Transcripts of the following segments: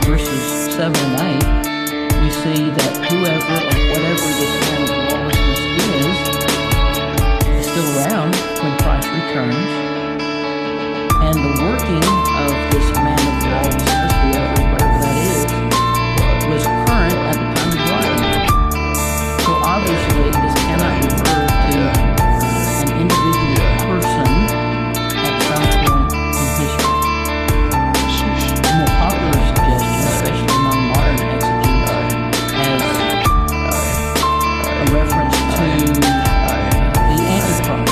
verses 7 and 8, we see that whoever or whatever this man of lawlessness is still around when Christ returns. And the working of this man of lawlessness, whatever that is, was current at the time of writing. So obviously, this cannot refer to an individual person at some point in history. A more popular suggestion, especially among modern exegetes, has a reference to the Antichrist.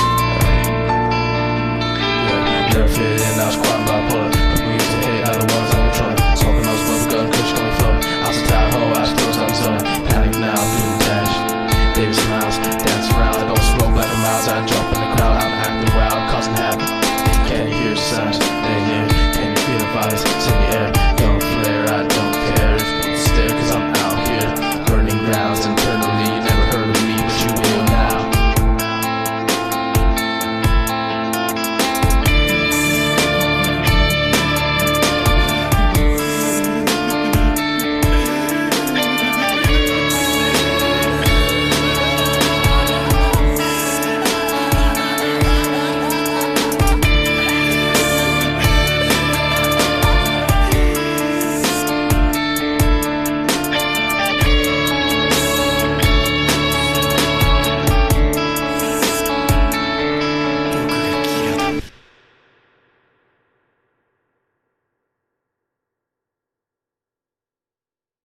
Never fit in, I was quiet by pull-up. We used to hate other ones on the truck. Smoking those bubble gun, kush on the floor. I was a tired hoe, I still was on zone. Panic now, through the dash. David smiles, dance around. I go slow back a miles. I jump in the crowd, I'm acting wild, causing havoc. Can you hear the sounds? They're near. Can you feel the vibes?